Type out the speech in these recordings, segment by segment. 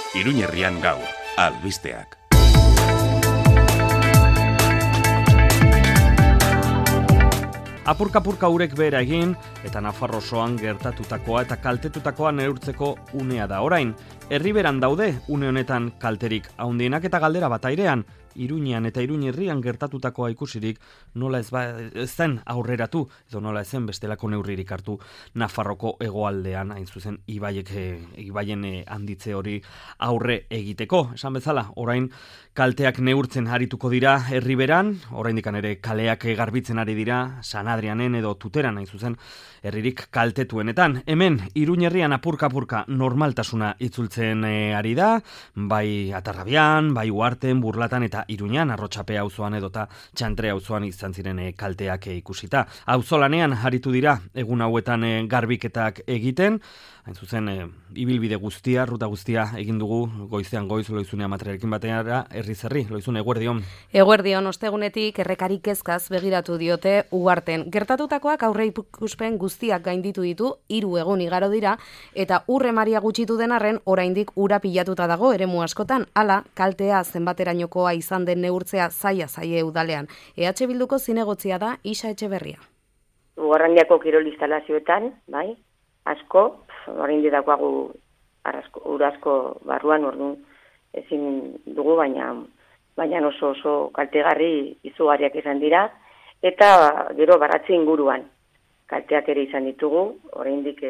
Iruñerrian gaur, albisteak. Apurka-apurka urek behera egin, eta Nafarro osoan gertatutakoa eta kaltetutakoa neurtzeko unea da orain. Herriberan daude, une honetan kalterik handienak eta galdera bat airean, Iruñean eta Iruñerrian gertatutakoa ikusirik nola ez zen aurreratu, edo nola ezen bestelako neurririk hartu Nafarroko hegoaldean, hain zuzen ibaien handitze hori aurre egiteko. Esan bezala, orain kalteak neurtzen arituko dira herriberan, oraindik ere kaleak garbitzen ari dira, San Adrianen edo Tuteran, hain zuzen, herririk kaltetuenetan. Hemen, Iruñerrian apurka-apurka normaltasuna itzultzen ari da, bai Atarrabian, bai Uharten, Burlatan eta Iruñan, Arrotxapea auzoan edota Txantre auzoan izan ziren kalteak ikusita. Auzolanean aritu dira egun hauetan garbiketak egiten, hain zuzen ibilbide guztia, ruta guztia egin dugu goizean goiz Loizune Amatrarekin bateara, herri-zerri, Loizune, eguerdion. Eguerdion, ostegunetik errekarik kezkaz begiratu diote Uharten. Gertatutakoak aurre ikuspen guztiak gainditu ditu, 3 egun igaro dira, eta urre maria gutxitu den arren, oraindik ura pilatuta dago eremu askotan, hala, kaltea zenbaterainokoa izan den neurtzea zaie udalean. EH Bilduko zinegotzia da Isa Etxeberria. Uharrandiako kirol instalazioetan, bai, asko, oraindik dagoagu urazko barruan, orduan ezin dugu, baina oso kaltegarri izugarriak izan dira, eta gero baratze inguruan kalteak ere izan ditugu, oraindik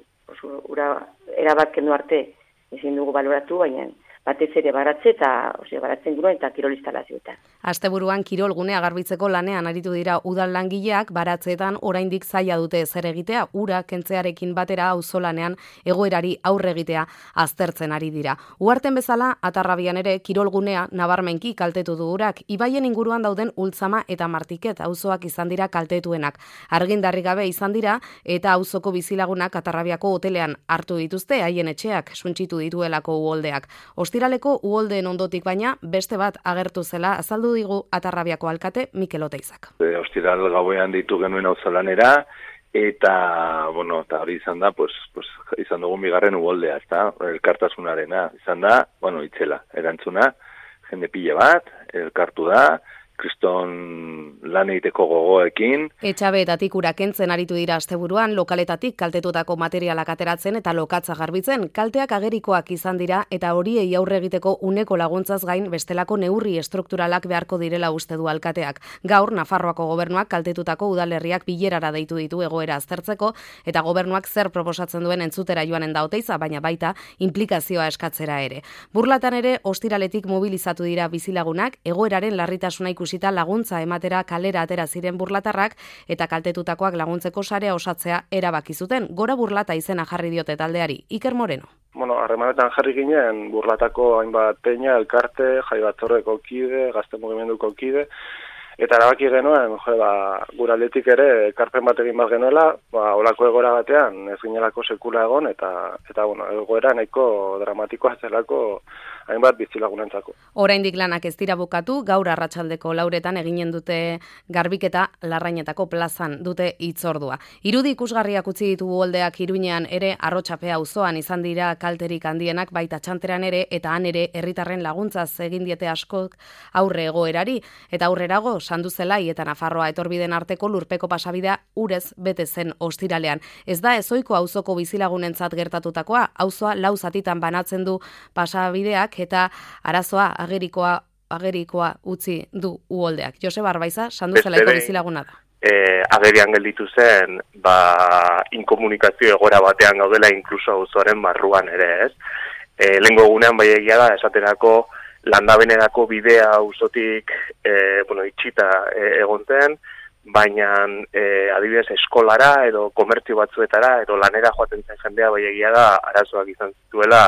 oso ura erabat kendu arte ezin dugu baloratu, baina batez ere baratzen inguruan eta kirol instalazioetan. Asteburuan kirolgunea garbitzeko lanean aritu dira udal langileak, baratzeetan oraindik zaila dute zer egitea, ura kentzearekin batera auzolanean egoerari aurre egitea aztertzen ari dira. Uharten bezala, Atarrabian ere kirolgunea nabarmenki kaltetu du urak, ibaien inguruan dauden Ultzama eta Martiket auzoak izan dira kaltetuenak. Argindarrik gabe izan dira eta auzoko bizilagunak Atarrabiako hotelean hartu dituzte haien etxeak suntsitu dituelako uholdeak. Ostiraleko uholdeen ondotik baina beste bat agertu zela azaldu digu Atarrabiako alkate Mikel Oteizak. Ostiral gauean ditu genuen auzolanera eta eta hori izan da, izan dugu bigarren uholdea, ezta? Elkartasunarena izan da, itzela, erantzuna, jende pile bat, elkartu da, kriston lan egiteko gogoekin. Etxabeetatik ura kentzen aritu dira asteburuan, lokaletatik kaltetutako materialak ateratzen eta lokatza garbitzen, kalteak agerikoak izan dira eta horiei aurre egiteko uneko laguntzaz gain bestelako neurri estrukturalak beharko direla uste du alkateak. Gaur, Nafarroako gobernuak kaltetutako udalerriak bilerara deitu ditu egoera aztertzeko eta gobernuak zer proposatzen duen entzutera joanen da Oteiza, baina baita inplikazioa eskatzera ere. Burlatan ere, ostiraletik mobilizatu dira bizilagunak, egoeraren larritasuna ikusita laguntza ematera kalera atera ziren burlatarrak eta kaltetutakoak laguntzeko sarea osatzea erabaki zuten. Gora Burlata izena jarri diote taldeari. Iker Moreno. Harremanetan jarri ginen Burlatako hainbat peña, elkarte, jai batzordeko kide, gazte mugimenduko kide, eta erabaki genuen, gure aldetik ere ekarpen bat egin bat genuela, olako egoera batean ez ginelako sekula egon, eta egoera nahiko dramatikoa zelako hainbat bizilagunentzako. Oraindik lanak ez dira bukatu, gaur arratsaldeko 4etan eginen dute garbiketa Larrainetako plazan dute hitzordua. Irudi ikusgarriak utzi ditu uholdeak Iruñean ere, Arrotxapea auzoan izan dira kalterik handienak, baita Txantrean ere eta han ere herritarren laguntzaz egin diete askok aurre egoerari, eta aurrerago Sanduzelai eta Nafarroa etorbiden arteko lurpeko pasabidea urez bete zen ostiralean. Ez da ezoiko auzoko bizilagunentzat gertatutakoa, auzoa 4 zatitan banatzen du pasabideak eta arazoa agerikoa utzi du uholdeak. Joseba Arbaiza, Sanduzelaiko bizilaguna da. Agerian gelditu zen, inkomunikazio egora batean gaudela inkluso auzoaren barruan ere, ez? Lehengo egunean bai egia da, esaterako landabenerako bidea auzotik itxita egonten, baina adibidez eskolara edo komertzio batzuetara edo lanera joaten zen jendea bai egia da arazoak izan zituela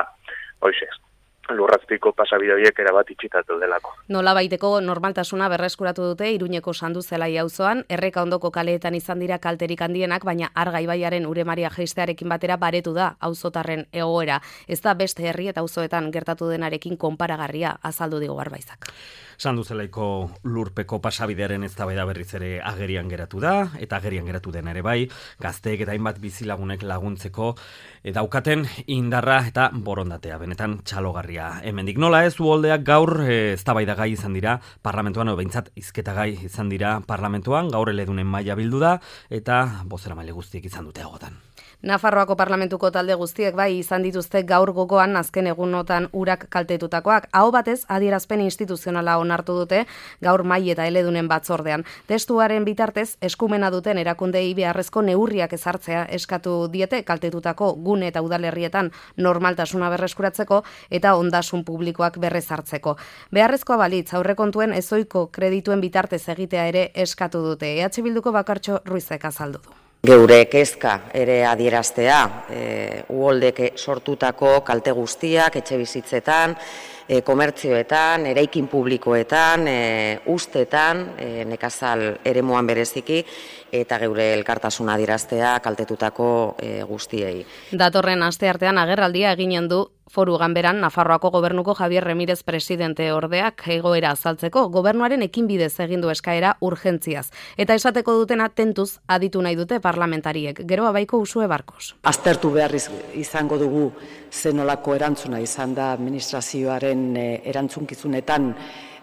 lurrazpiko pasabide horiek erabat itxitatu delako. Nolabaiteko normaltasuna berreskuratu dute Iruñeko Sanduzelai auzoan, Erreka ondoko kaleetan izan dira kalterik handienak, baina Arga ibaiaren ure maria jaistearekin batera baretu da auzotarren egoera. Ez da beste herri eta auzoetan gertatu denarekin konparagarria, azaldu digu Arbaizak. Sanduzelaiko lurpeko pasabidearen eztabaida berriz ere agerian geratu da, eta agerian geratu den ere bai, gazteek eta hainbat bizilagunek laguntzeko daukaten indarra eta borondatea, benetan txalogarria. dira hemendik. Nola ez, uholdeak gaur eztabaidagai izan dira parlamentuan, edo behintzat hizketagai izan dira parlamentuan, gaur eledunen maila bildu da, eta bozeramaile guztiek izan dute agotan. Nafarroako parlamentuko talde guztiek bai izan dituzte gaur gogoan azken egunotan urak kaltetutakoak. Aho batez adierazpen instituzionala onartu dute gaur mai eta eledunen batzordean. Testuaren bitartez eskumena duten erakundei beharrezko neurriak ezartzea eskatu diete kaltetutako gune eta udalerrietan normaltasuna berreskuratzeko eta ondasun publikoak berrezartzeko. Beharrezkoa balitz aurrekontuen ezoiko kredituen bitartez egitea ere eskatu dute. EH Bilduko Bakartxo Ruizek azaldu du. Geure kezka ere adieraztea, uholdek sortutako kalte guztiak, etxe bizitzetan, komertzioetan, eraikin publikoetan, ustetan, nekazal eremuan bereziki, eta geure elkartasuna adieraztea kaltetutako guztiei. Datorren asteartean agerraldia eginen du Foru Ganberan Nafarroako Gobernuko Javier Remirez presidente ordeak egoera azaltzeko gobernuaren ekinbidez egin du eskaera urgentziaz. Eta esateko dutena tentuz aditu nahi dute parlamentariek. Gero Abaiko Usue Barkos. Aztertu behar izango dugu zenolako erantzuna izan da administrazioaren erantzunkizunetan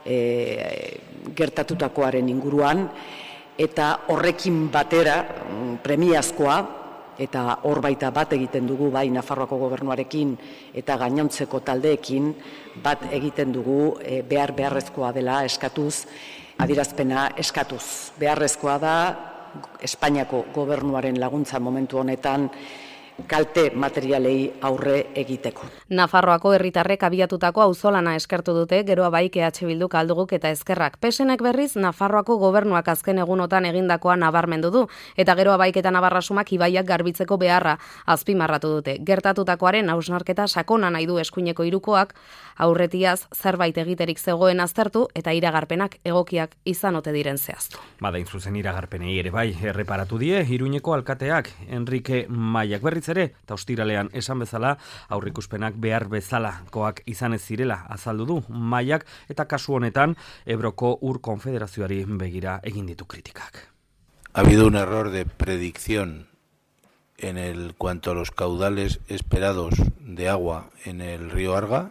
gertatutakoaren inguruan, eta horrekin batera premiazkoa, eta hor baita bat egiten dugu bai Nafarroako gobernuarekin eta gainontzeko taldeekin bat egiten dugu beharrezkoa dela eskatuz, adierazpena eskatuz. Beharrezkoa da Espainiako gobernuaren laguntza momentu honetan kalte materialei aurre egiteko. Nafarroako herritarrek abiatutako auzolana eskertu dute, Gero Abaik EH Bilduk Alduguk eta Ezkerrak. PSNek berriz Nafarroako gobernuak azken egunotan egindakoa nabarmendu du, eta Gero Abaik eta Nabarrasumak ibaiak garbitzeko beharra azpimarratu dute. Gertatutakoaren hausnarketa sakona nahi du eskuineko hirukoak, aurretiaz zerbait egiterik zegoen aztertu eta iragarpenak egokiak izan ote diren zehaztu. Badain zuzen iragarpenei ere bai erreparatu die Iruñeko alkateak Enrique Maiak berriz ere, eta ostiralean esan bezala, aurrikuspenak behar bezalakoak izan ez zirela azaldu du Maiak, eta kasu honetan Ebroko Ur Konfederazioari begira egin ditu kritikak. Ha habido un error de predicción en cuanto a los caudales esperados de agua en el río Arga,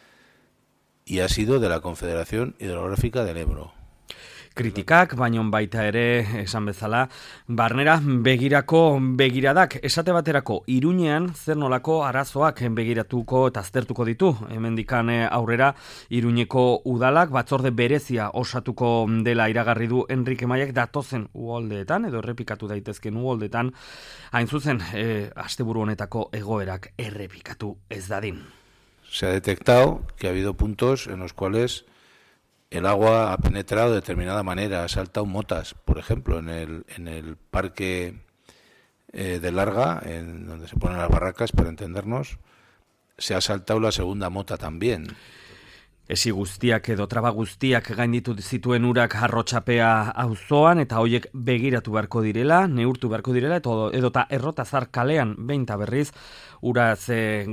y ha sido de la Confederación Hidrográfica del Ebro. Kritikak, baino baita ere, esan bezala, barnera begiradak, esate baterako Iruñean zer nolako arazoak begiratuko eta aztertuko ditu. Hemendikan aurrera Iruñeko udalak batzorde berezia osatuko dela iragarri du Enrique Maiak datozen uholdeetan, edo errepikatu daitezken uholdeetan, hain zuzen, asteburu honetako egoerak errepikatu ez dadin. Se ha detectado que ha habido puntos en los cuales el agua ha penetrado de determinada manera, ha saltado motas, por ejemplo, en el parque de Larga, en donde se ponen las barracas, para entendernos, se ha saltado la segunda mota también. Esi guztiak edo traba guztiak gainditu zituen urak arrotxapea auzoan eta hoiek begiratu beharko direla, neurtu beharko direla, edota Errotazar kalean behinta berriz uraz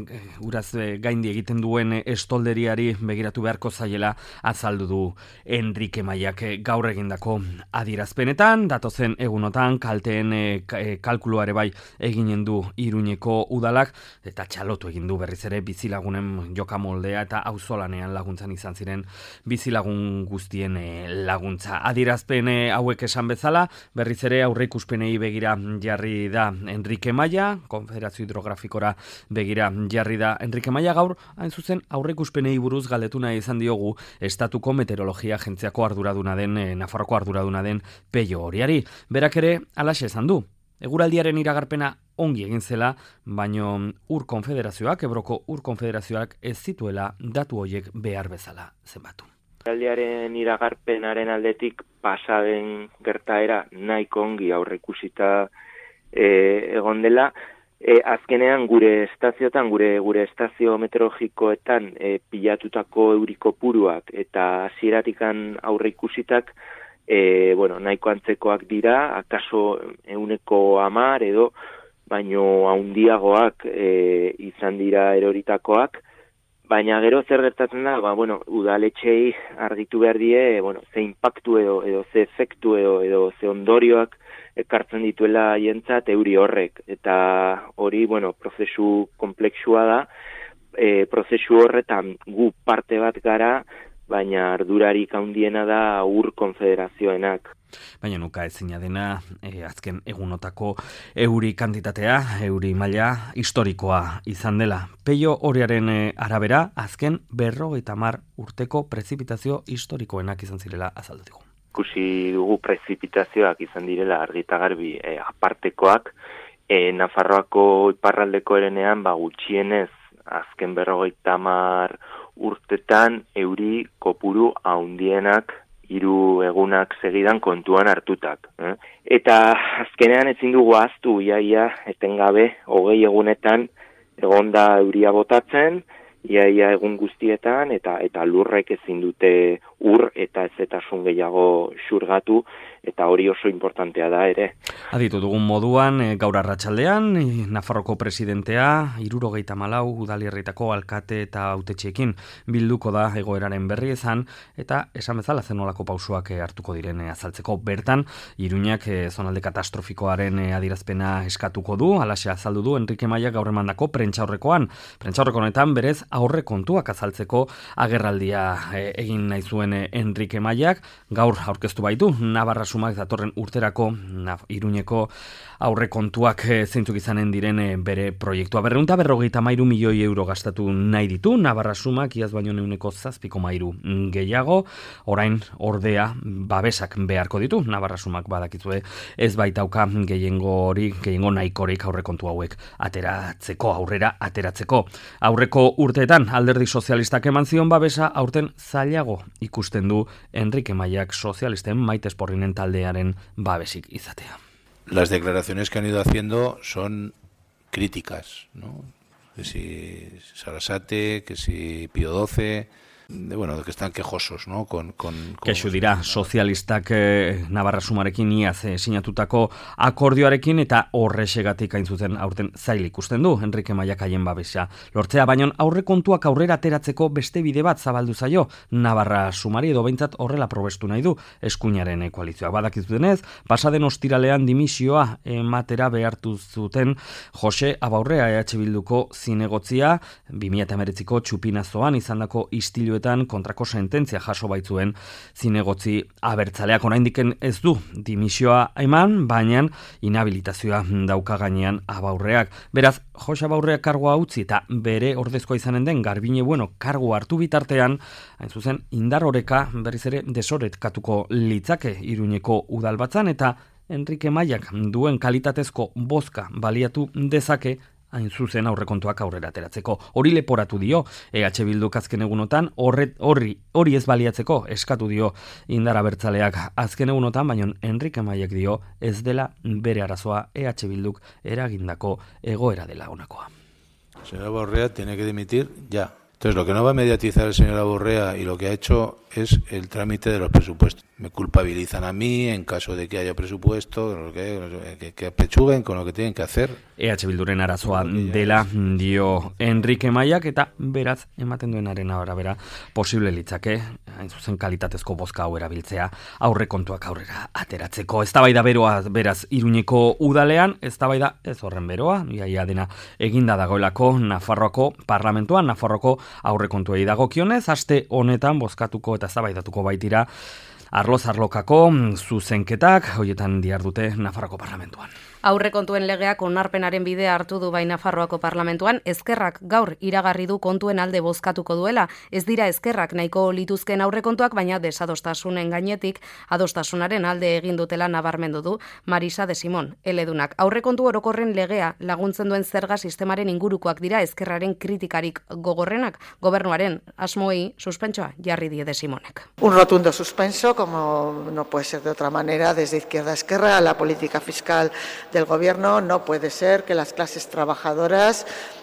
gaindi egiten duen estolderiari begiratu beharko zaiela azaldu du Enrique Maiak gaur egindako adierazpenetan. Datozen egunotan kalteen kalkuluare bai eginen du Iruñeko udalak eta txalotu egin du berriz ere bizilagunen jokamoldea eta auzolanean laguntzan izan ziren bizilagun guztien laguntza. Adierazpen hauek esan bezala, berriz ere aurreikuspenei begira jarri da Enrique Maia, Konfederazio Hidrografikora begira jarri da Enrique Maia. Gaur, hain zuzen, aurreikuspenei buruz galdetu nahi izan diogu Estatuko Meteorologia Agentziako arduraduna den, Nafarroko arduraduna den Peio Horiari. Berak ere, alaxe esan du. Eguraldiaren iragarpena ongi egin zela, baino Ur Konfederazioak, Ebroko Ur Konfederazioak ez zituela datu horiek behar bezala zenbatu. Eguraldiaren iragarpenaren aldetik pasaden gertaera nahiko ongi aurreikusita egon dela. Azkenean gure estazioetan, gure estazio meteorologikoetan pilatutako euriko puruak eta hasieratik aurreikusitak nahiko antzekoak dira, akaso 10% edo baino handiagoak izan dira eroritakoak, baina gero zer gertatzen da, udaletxei argitu behar die, ze impactu edo ze efektu edo ze ondorioak ekartzen dituela haientzat euri horrek, eta hori, prozesu komplexua da, prozesu horretan gu parte bat gara, baina ardurarik handiena da ur konfederazioenak. Baina nuka ezina dena, azken egunotako euri kantitatea, euri maila historikoa izan dela. Peio Oriaren arabera, azken 50 urteko prezipitazio historikoenak izan zirela azalduko. Ikusi dugu prezipitazioak izan direla argita garbi apartekoak, Nafarroako iparraldeko erenean gutxienez azken 50 urtetan euri kopuru handienak 3 egunak segidan kontuan hartutak. Eta azkenean ezin dugu ahaztu iaia etengabe 20 egunetan egonda euria botatzen, iaia egun guztietan eta lurrek ezin dute ur eta ezetasun gehiago xurgatu, eta hori oso importantea da ere. Aditu dugun moduan, gaur arratsaldean, Nafarroko presidentea, 74 udalerritako alkate eta hautetxeekin bilduko da egoeraren berri izan, eta esan bezala zenolako pausoak hartuko diren azaltzeko. Bertan, Iruñak zonalde katastrofikoaren adierazpena eskatuko du, alaxe azaldu du Enrique Maiak gaur emandako prentsaurrekoan. Prentsaurreko honetan berez aurre kontuak azaltzeko agerraldia egin nahi zuen Enrique Maiak, gaur aurkeztu baitu Navarra sumak datorren urterako Iruñeko aurre kontuak zeintzuk izanen diren bere proiektua. 253 milioi euro gastatu nahi ditu Navarra sumak, iaz baino 7,3 gehiago, orain ordea babesak beharko ditu Navarra sumak, badakizue ez baitauka gehiengo nahikorik aurre kontu hauek aurrera ateratzeko. Aurreko urteetan Alderdi Sozialistak eman zion babesa, aurten zailago ikusten du Enrique Maiak sozialisten Maite Esporrinen taldearen babesik izatea. Las declaraciones que han ido haciendo son críticas, ¿no? Que si Sarasate, que si Pío XII, de que están quejosos, ¿no? Kexu dira sozialistak Navarra sumarekin iaz sinatutako akordioarekin, eta horrexegatik hain zuzen aurten zail ikusten du Enrique Maiak haien babesa lortzea, baina aurrekontuak aurrera ateratzeko beste bide bat zabaldu zaio Navarra sumari, edo behintzat horrela probestu nahi du eskuinaren koalizioak. Badakizutenez, pasaden ostiralean dimisioa ematera behartu zuten Jose Abaurrea EH Bilduko zinegotzia, 2019ko txupinazoan izandako istilu kontrako sententzia jaso baitzuen zinegotzi abertzaleak. Oraindiken ez du dimisioa eman, baina inhabilitazioa dauka gainean Abaurreak. Beraz, Jose Abaurreak kargoa utzi eta bere ordezkoa izanen den Garbine Bueno kargoa hartu bitartean, hain zuzen indar oreka berriz ere desoretkatuko litzake Iruñeko udalbatzan, eta Enrique Maiak duen kalitatezko bozka baliatu dezake hain zuzen aurrekontuak aurrera ateratzeko. Hori leporatu dio EH Bilduk azken egunotan, hori ez baliatzeko eskatu dio indar abertzaleak azken egunotan, baina Enrique Maiak dio ez dela bere arazoa, EH Bilduk eragindako egoera dela honakoa. El señor Abaurrea tiene que dimitir ya. Entonces, lo que no va a mediatizar el señor Abaurrea y lo que ha hecho es el trámite de los presupuestos. Me culpabilizan a mí en caso de que haya presupuesto, que apechuguen con lo que tienen que hacer. EH Bilduren arazoa dela dio Enrique Maiak, eta beraz ematen duenaren arabera posible litzake, hain zuzen kalitatezko bozka hau erabiltzea aurrekontuak aurrera ateratzeko. Eztabaida beroa beraz Iruñeko udalean, eztabaida ez horren beroa, iaia dena eginda dagoelako Nafarroako parlamentuan, Nafarroako aurrekontuei dagokionez, aste honetan bozkatuko eta eztabaidatuko baitira arloz-arlokako zuzenketak, hoietan dihardute Nafarroako parlamentuan. Aurrekontuen legeak onarpenaren bidea hartu du bai Nafarroako parlamentuan, ezkerrak gaur iragarri du kontuen alde bozkatuko duela. Ez dira ezkerrak nahiko lituzken aurrekontuak, baina desadostasunen gainetik adostasunaren alde egin dutela nabarmendu du Marisa de Simón, eledunak. Aurrekontu orokorren legea laguntzen duen zerga sistemaren ingurukoak dira ezkerraren kritikarik gogorrenak, gobernuaren asmoei suspentsoa jarri die de Simonek. Un rotundo suspenso, como no puede ser de otra manera, desde izquierda a esquerra, la política fiscal del gobierno. No puede ser que las clases trabajadoras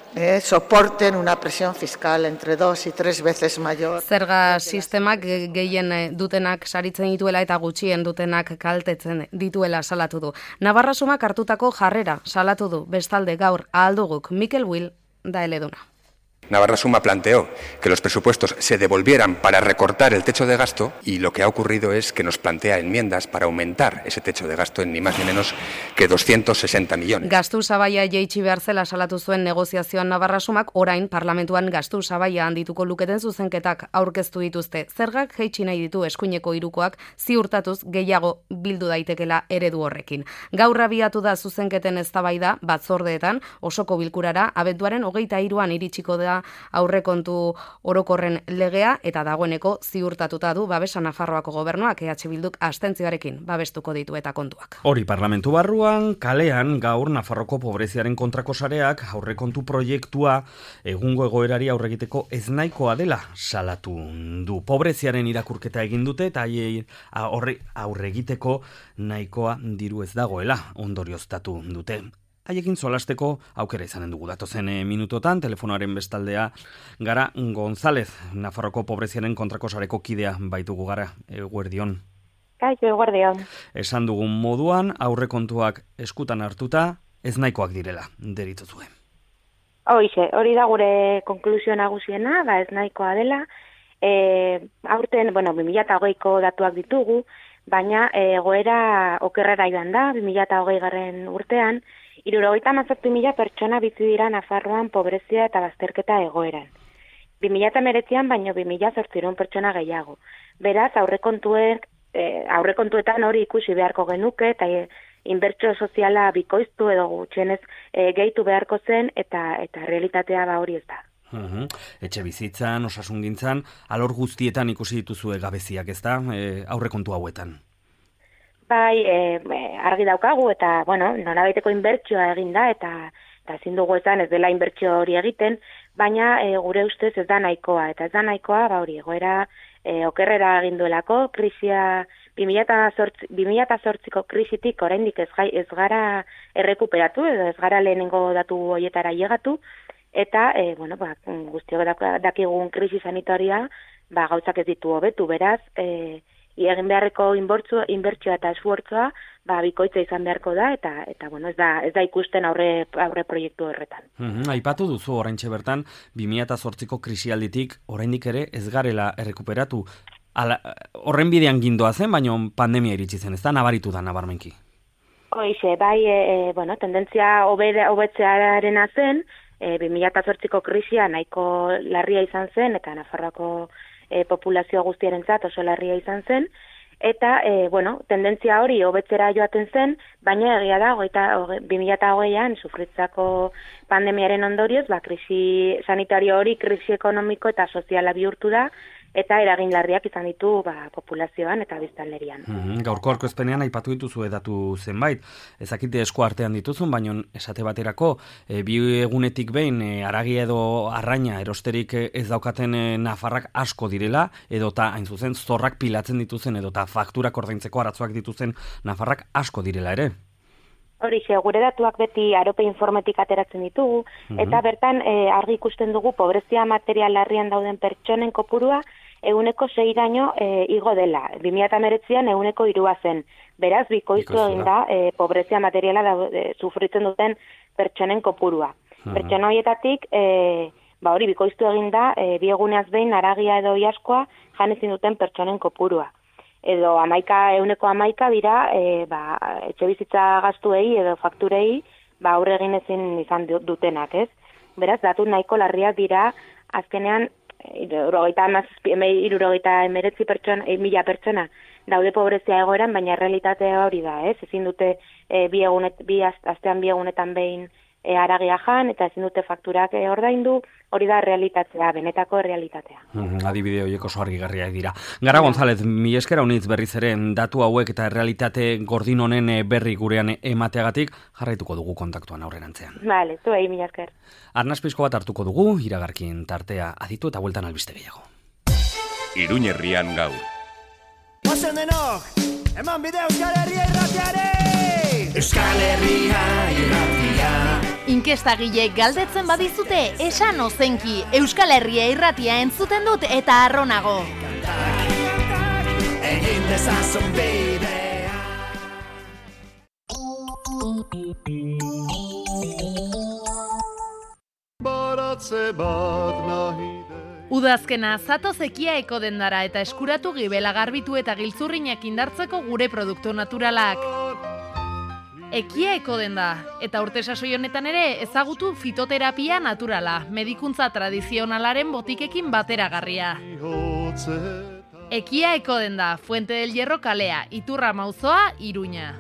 soporten una presión fiscal entre 2 y 3 veces mayor. Zerga sistemak gehien dutenak saritzen dituela eta gutxien dutenak kaltetzen dituela salatu du. Navarra sumak hartutako jarrera salatu du. Bestalde gaur ahalduguk Mikel Will da eleduna. Navarra Suma planteó que los presupuestos se devolvieran para recortar el techo de gasto y lo que ha ocurrido es que nos plantea enmiendas para aumentar ese techo de gasto en ni más ni menos que 260 millones. Gastu sabaia jaitsi behar zela salatu zuen negoziazioan Navarra Sumak, orain parlamentuan gastu sabaia handituko luketen zuzenketak aurkeztu dituzte. Zergak jaitsi nahi ditu eskuineko hirukoak ziurtatuz gehiago bildu daitekela eredu horrekin. Gaur abiatu da zuzenketen eztabaida batzordeetan, osoko bilkurara abenduaren 23an iritsiko da aurrekontu orokorren legea eta dagoeneko ziurtatuta du babesa Nafarroako gobernuak EH Bilduk abstentzioarekin babestuko ditu eta kontuak. Hori parlamentu barruan, kalean gaur Nafarroko pobreziaren kontrako sareak aurrekontu proiektua egungo egoerari aurregiteko ez nahikoa dela salatu du. Pobreziaren irakurketa egin dute eta haiei aurregiteko nahikoa diru ez dagoela ondorioztatu dute. Haiekin solasteko aukera izanen dugu datozen minutotan, telefonoaren bestaldea Gara González, Nafarroko pobreziaren kontrako sareko kidea baitugu Gara, eguerdion. Kaixo, eguerdion. Esan dugun moduan, aurrekontuak eskutan hartuta, ez nahikoak direla, deritzozue. Hori da gure konklusio nagusiena, ez nahikoa dela. Aurten, 2020ko datuak ditugu, baina egoera okerrera joan da, 2020 garren urtean, 77.000 pertsona bizi dira Nafarroan pobrezia eta bazterketa egoeran. 2019an baino 2008 pertsona gehiago. Beraz, aurrekontuetan hori ikusi beharko genuke eta inbertsio soziala bikoiztu edo gutxienez gehitu beharko zen eta realitatea hori ez da. Etxe bizitzan, osasungintzan, alor guztietan ikusi dituzue gabeziak, ez da, aurrekontu hauetan? Bai, argi daukagu eta, norabaiteko inbertsioa egin da eta ezin dugu esan ez dela inbertsio hori egiten, baina gure ustez ez da nahikoa. Eta ez da nahikoa, egoera okerrera egin duelako, krisia 2008ko krisitik oraindik ez gara errekuperatu edo ez gara lehenengo datu horietara llegatu, eta, guztiok dakigun krisi sanitaria, gauzak ez ditu hobetu, beraz, egin beharreko inbertsioa eta esfuertzoa bikoitza izan beharko da eta ez da ikusten aurre proiektu horretan. Aipatu duzu oraintxe bertan 2008ko krisialditik oraindik ere ez garela errekuperatu. Horren bidean gindoa zen, baina pandemia iritsi zen, ez da nabaritu da nabarmenki. Hoixe, tendentzia hobetzearena zen, 2008ko krisia nahiko larria izan zen eta Nafarroako populazio guztiarentzat oso larria izan zen, eta, tendentzia hori hobetzera joaten zen, baina egia da, 2020an sufritzako pandemiaren ondorioz, krisi sanitario hori, krisi ekonomiko eta soziala bihurtu da, eta eragin larriak izan ditu populazioan eta biztanlerian. Gaurko aurkezpenean aipatu dituzu datu zenbait, ezakite esku artean dituzun, baina esate baterako, bi egunetik behin haragia edo arraina erosterik ez daukaten nafarrak asko direla, edota hain zuzen zorrak pilatzen dituzen, edota fakturak ordaintzeko arazoak dituzen nafarrak asko direla ere. Horixe, gure datuak beti Arope Informetik ateratzen ditugu, eta bertan argi ikusten dugu pobrezia material larrian dauden pertsonen kopurua 6% igo dela. 2019an 3% zen. Beraz, bikoiztu egin da pobrezia materiala sufritzen duten pertsonen kopurua. Pertsona horietatik, hori bikoiztu egin da, bi eguneaz behin haragia edo iaskoa jan ezin duten pertsonen kopurua. Edo 11% dira etxe bizitza gastuei edo fakturei aurre egin ezin izan dutenak, ez? Beraz, datu nahiko larriak dira, azkenean 70.000 pertsona daude pobrezia egoeran, baina realitatea hori da, ez? Ezin dute astean bi egunetan behin haragia jan, eta ezin dute fakturak ordaindu, hori da realitatea, benetako realitatea. Adibide horiek oso argigarriak dira. Gara González, mi eskera unitz berriz ere datu hauek eta realitate gordin honen berri gurean emateagatik jarraituko dugu kontaktuan aurrerantzean. Vale, zuei mi esker. Arnaz pizko bat hartuko dugu, iragarkin tartea aditu eta bueltan albiste gehiago. Iruñerrian gaur. Ozen denok, eman bide Euskal Herria irratiare! Euskal Herria irratia. Inkestagile galdetzen badizute, esan ozenki, Euskal Herria irratia entzuten dut eta arronago. Egin dezazun bidea. atze bat nahi. Udazkena zatoz ekiaeko dendara eta eskuratu gibela garbitu eta giltzurrinak indartzeko gure produktu naturalak. Ekiaeko denda, eta urte sasoi honetan ere ezagutu fitoterapia naturala, medikuntza tradizionalaren botikekin bateragarria. Ekiaeko denda, Fuente del Hierro kalea, Iturra Mauzoa, Iruña.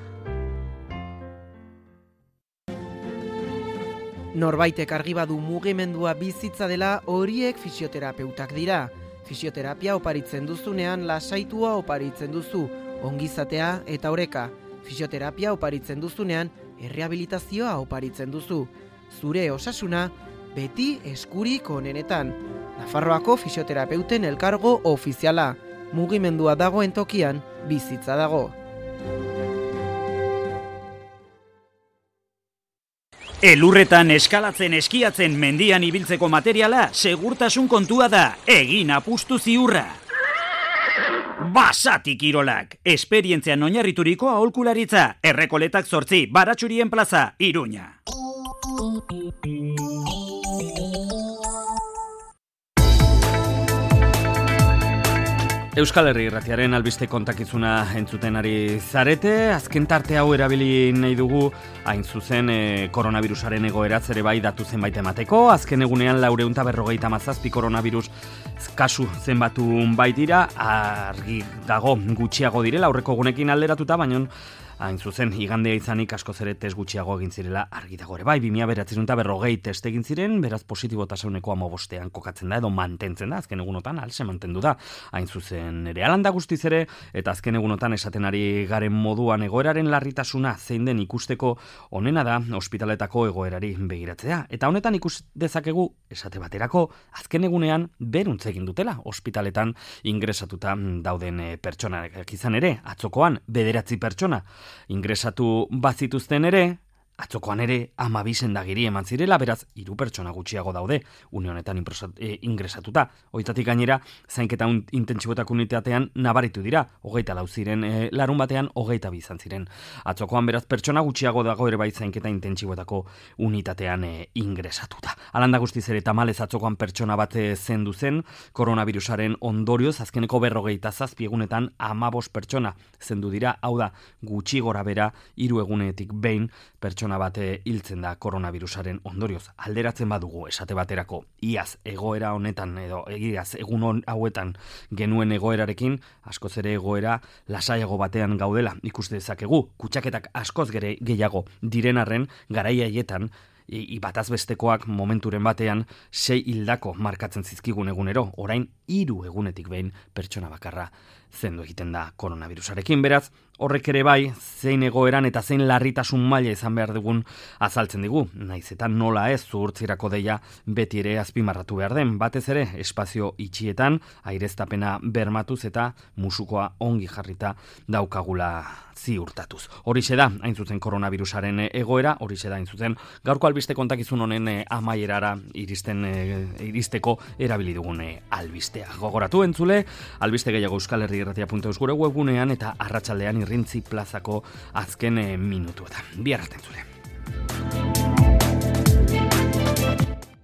Norbaitek argi badu mugimendua bizitza dela, horiek fisioterapeutak dira. Fisioterapia oparitzen duzunean lasaitua oparitzen duzu, ongizatea eta oreka. Fisioterapia oparitzen duzunean errehabilitazioa oparitzen duzu. Zure osasuna beti eskurik onenetan. Nafarroako fisioterapeuten elkargo ofiziala. Mugimendua dagoen tokian bizitza dago. Elurretan eskalatzen, eskiatzen, mendian ibiltzeko materiala segurtasun kontua da, egin apustu ziurra. Basati Kirolak, esperientzian oinarrituriko aholkularitza, Errekoletak 8, Baratxurien plaza, Iruña. Euskal Herri Irratiaren albiste kontakizuna entzuten ari zarete, azken tarte hau erabili nahi dugu, hain zuzen koronavirusaren egoeraz ere bai datu zenbait emateko, azken egunean 457 koronavirus kasu zenbatu baitira, argi dago gutxiago direla, aurreko egunekin alderatuta, baina hain zuzen, igandea izanik askoz ere test gutxiago egin zirela argi dago ere bai, 2940 test egin ziren, beraz positibotasuneko 15ean kokatzen da edo mantentzen da, azken egunotan alse mantendu da, hain zuzen ere alanda guztiz ere, eta azken egunotan esaten ari garen moduan egoeraren larritasuna zein den ikusteko onena da ospitaletako egoerari begiratzea, eta honetan ikus dezakegu esate baterako azken egunean beruntz egin dutela ospitaletan ingresatuta dauden pertsonak izan ere, atzokoan 9 pertsona ingresatu bazituzten ere, atzokoan ere 12 sendagiri eman zirela, beraz 3 pertsona gutxiago daude une honetan ingresatuta. Hoitatik gainera, zainketa intentsiboetako unitatean nabaritu dira, 24 ziren larun batean 22 izan ziren. Atzokoan beraz pertsona gutxiago dago ere bai zainketa intentsiboetako unitatean ingresatuta. Alanda guztiz ere tamalez atzokoan pertsona bat zendu zen, koronavirusaren ondorioz azkeneko 47 egunetan 15 pertsona zendu dira, hau da gutxi gora bera 3 egunetik behin pertsona bate hiltzen da koronavirusaren ondorioz. Alderatzen badugu esate baterako iaz egoera honetan edo egiaz egun hauetan genuen egoerarekin, askoz ere egoera lasaiago batean gaudela. Ikuste dezakegu, kutsaketak askoz gehiago diren arren garai haietan bataz bestekoak momenturen batean 6 hildako markatzen zizkigun egunero, orain 3 egunetik behin pertsona bakarra zendu egiten da koronavirusarekin, beraz, horrek ere bai, zein egoeran eta zein larritasun maila izan behar dugun azaltzen digu, naiz eta nola ez zuhurtzirako deia beti ere azpimarratu behar den, batez ere espazio itxietan, aireztapena bermatuz eta musukoa ongi jarrita daukagula ziurtatuz. Horixe da, hain zuzen koronavirusaren egoera, horixe da, hain zuzen gaurko albiste kontakizun honen amaierara iristeko erabili dugun albistea. Gogoratu entzule, albiste gehiago euskalherriirratia.eus gure webgunean eta arratsaldean Irrintzi plazako azken minutuetan. Bihar arte entzule.